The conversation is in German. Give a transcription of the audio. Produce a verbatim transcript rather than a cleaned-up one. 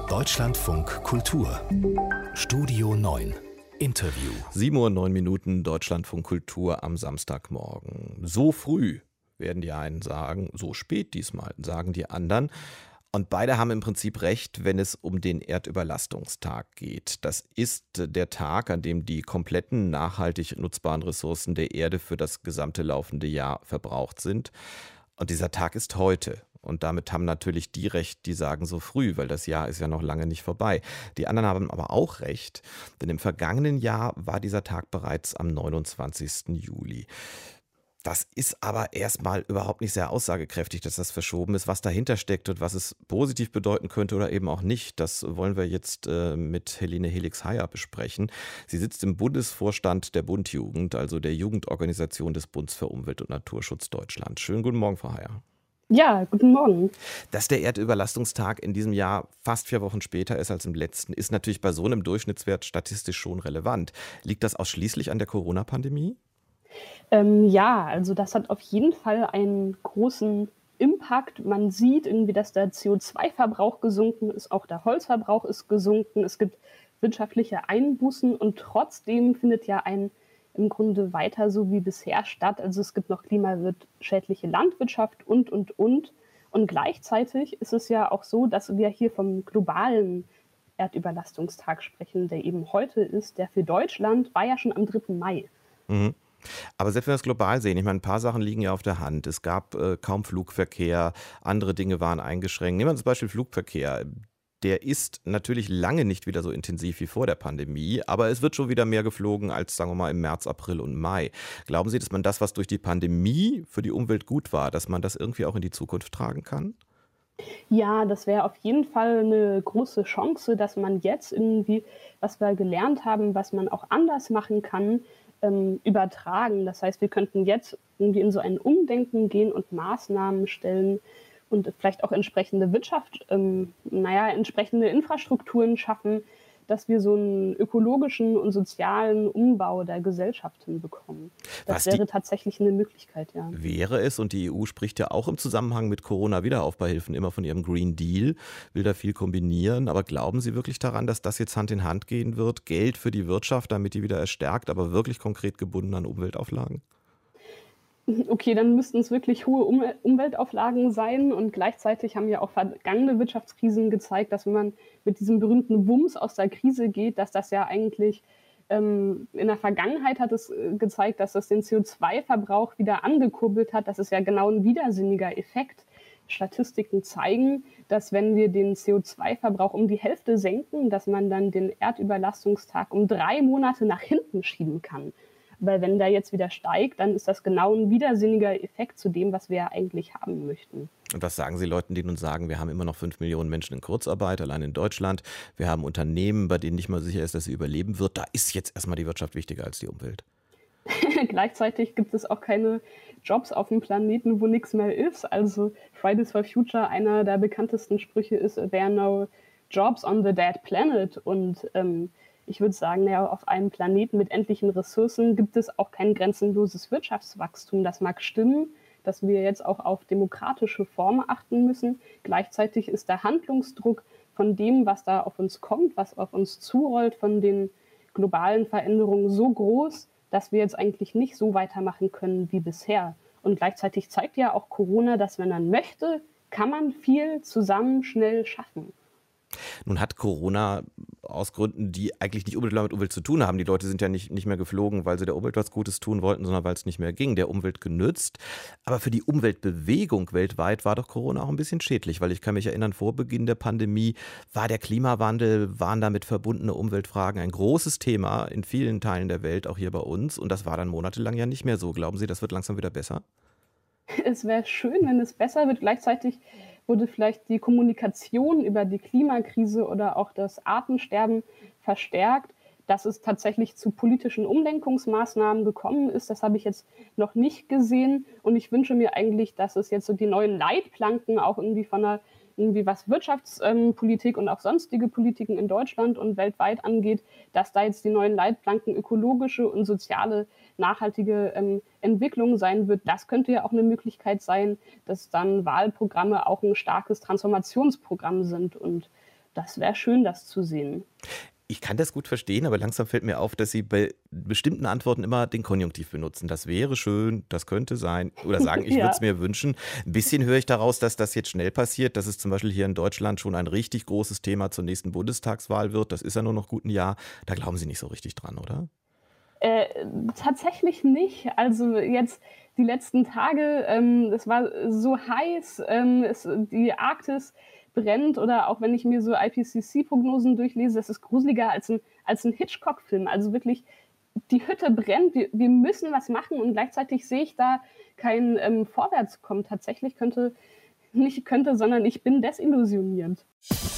Deutschlandfunk Kultur Studio neun Interview. sieben Uhr neun Minuten Deutschlandfunk Kultur am Samstagmorgen. So früh, werden die einen sagen, so spät diesmal, sagen die anderen. Und beide haben im Prinzip recht, wenn es um den Erdüberlastungstag geht. Das ist der Tag, an dem die kompletten nachhaltig nutzbaren Ressourcen der Erde für das gesamte laufende Jahr verbraucht sind. Und dieser Tag ist heute. Und damit haben natürlich die recht, die sagen so früh, weil das Jahr ist ja noch lange nicht vorbei. Die anderen haben aber auch recht, denn im vergangenen Jahr war dieser Tag bereits am neunundzwanzigsten Juli. Das ist aber erstmal überhaupt nicht sehr aussagekräftig, dass das verschoben ist. Was dahinter steckt und was es positiv bedeuten könnte oder eben auch nicht, das wollen wir jetzt äh, mit Helene Helix-Heyer besprechen. Sie sitzt im Bundesvorstand der Bundjugend, also der Jugendorganisation des Bundes für Umwelt und Naturschutz Deutschland. Schönen guten Morgen, Frau Heyer. Ja, guten Morgen. Dass der Erdüberlastungstag in diesem Jahr fast vier Wochen später ist als im letzten, ist natürlich bei so einem Durchschnittswert statistisch schon relevant. Liegt das ausschließlich an der Corona-Pandemie? Ähm, ja, also das hat auf jeden Fall einen großen Impact. Man sieht irgendwie, dass der C O zwei Verbrauch gesunken ist, auch der Holzverbrauch ist gesunken. Es gibt wirtschaftliche Einbußen und trotzdem findet ja ein im Grunde weiter so wie bisher statt. Also es gibt noch klimaschädliche Landwirtschaft und, und, und. Und gleichzeitig ist es ja auch so, dass wir hier vom globalen Erdüberlastungstag sprechen, der eben heute ist. Der für Deutschland war ja schon am dritten Mai. Mhm. Aber selbst wenn wir es global sehen, ich meine, ein paar Sachen liegen ja auf der Hand. Es gab äh, kaum Flugverkehr, andere Dinge waren eingeschränkt. Nehmen wir zum Beispiel Flugverkehr. Der ist natürlich lange nicht wieder so intensiv wie vor der Pandemie, aber es wird schon wieder mehr geflogen als, sagen wir mal, im März, April und Mai. Glauben Sie, dass man das, was durch die Pandemie für die Umwelt gut war, dass man das irgendwie auch in die Zukunft tragen kann? Ja, das wäre auf jeden Fall eine große Chance, dass man jetzt irgendwie, was wir gelernt haben, was man auch anders machen kann, ähm, übertragen. Das heißt, wir könnten jetzt irgendwie in so ein Umdenken gehen und Maßnahmen stellen und vielleicht auch entsprechende Wirtschaft, ähm, naja, entsprechende Infrastrukturen schaffen, dass wir so einen ökologischen und sozialen Umbau der Gesellschaft hinbekommen. Das Was wäre die tatsächlich eine Möglichkeit, ja. wäre es, und die E U spricht ja auch im Zusammenhang mit Corona-Wiederaufbauhilfen immer von ihrem Green Deal, will da viel kombinieren. Aber glauben Sie wirklich daran, dass das jetzt Hand in Hand gehen wird? Geld für die Wirtschaft, damit die wieder erstärkt, aber wirklich konkret gebunden an Umweltauflagen? Okay, dann müssten es wirklich hohe um Umweltauflagen sein und gleichzeitig haben ja auch vergangene Wirtschaftskrisen gezeigt, dass wenn man mit diesem berühmten Wumms aus der Krise geht, dass das ja eigentlich ähm, in der Vergangenheit hat es äh, gezeigt, dass das den C O zwei Verbrauch wieder angekurbelt hat. Das ist ja genau ein widersinniger Effekt. Statistiken zeigen, dass wenn wir den C O zwei Verbrauch um die Hälfte senken, dass man dann den Erdüberlastungstag um drei Monate nach hinten schieben kann. Weil wenn der jetzt wieder steigt, dann ist das genau ein widersinniger Effekt zu dem, was wir ja eigentlich haben möchten. Und was sagen Sie Leuten, die nun sagen, wir haben immer noch fünf Millionen Menschen in Kurzarbeit, allein in Deutschland. Wir haben Unternehmen, bei denen nicht mal sicher ist, dass sie überleben wird. Da ist jetzt erstmal die Wirtschaft wichtiger als die Umwelt. Gleichzeitig gibt es auch keine Jobs auf dem Planeten, wo nichts mehr ist. Also Fridays for Future, einer der bekanntesten Sprüche ist, there are no jobs on the dead planet. Und ähm, ich würde sagen, ja, auf einem Planeten mit endlichen Ressourcen gibt es auch kein grenzenloses Wirtschaftswachstum. Das mag stimmen, dass wir jetzt auch auf demokratische Formen achten müssen. Gleichzeitig ist der Handlungsdruck von dem, was da auf uns kommt, was auf uns zurollt, von den globalen Veränderungen so groß, dass wir jetzt eigentlich nicht so weitermachen können wie bisher. Und gleichzeitig zeigt ja auch Corona, dass wenn man möchte, kann man viel zusammen schnell schaffen. Nun hat Corona aus Gründen, die eigentlich nicht unmittelbar mit Umwelt zu tun haben. Die Leute sind ja nicht, nicht mehr geflogen, weil sie der Umwelt was Gutes tun wollten, sondern weil es nicht mehr ging, der Umwelt genützt. Aber für die Umweltbewegung weltweit war doch Corona auch ein bisschen schädlich, weil ich kann mich erinnern, vor Beginn der Pandemie war der Klimawandel, waren damit verbundene Umweltfragen ein großes Thema in vielen Teilen der Welt, auch hier bei uns. Und das war dann monatelang ja nicht mehr so. Glauben Sie, das wird langsam wieder besser? Es wäre schön, wenn es besser wird. Gleichzeitig wurde vielleicht die Kommunikation über die Klimakrise oder auch das Artensterben verstärkt, dass es tatsächlich zu politischen Umlenkungsmaßnahmen gekommen ist. Das habe ich jetzt noch nicht gesehen. Und ich wünsche mir eigentlich, dass es jetzt so die neuen Leitplanken auch irgendwie von der, irgendwie was Wirtschaftspolitik und auch sonstige Politiken in Deutschland und weltweit angeht, dass da jetzt die neuen Leitplanken ökologische und soziale nachhaltige ähm, Entwicklung sein wird. Das könnte ja auch eine Möglichkeit sein, dass dann Wahlprogramme auch ein starkes Transformationsprogramm sind. Und das wäre schön, das zu sehen. Ich kann das gut verstehen, aber langsam fällt mir auf, dass Sie bei bestimmten Antworten immer den Konjunktiv benutzen. Das wäre schön, das könnte sein. Oder sagen, ich Ja. würde es mir wünschen. Ein bisschen höre ich daraus, dass das jetzt schnell passiert, dass es zum Beispiel hier in Deutschland schon ein richtig großes Thema zur nächsten Bundestagswahl wird. Das ist ja nur noch gut ein Jahr. Da glauben Sie nicht so richtig dran, oder? Äh, tatsächlich nicht. Also jetzt die letzten Tage, ähm, es war so heiß, ähm, es, die Arktis brennt, oder auch wenn ich mir so I P C C-Prognosen durchlese, das ist gruseliger als ein, als ein Hitchcock-Film. Also wirklich, die Hütte brennt, wir, wir müssen was machen, und gleichzeitig sehe ich da kein ähm, Vorwärtskommen. Tatsächlich könnte, nicht könnte, sondern ich bin desillusioniert.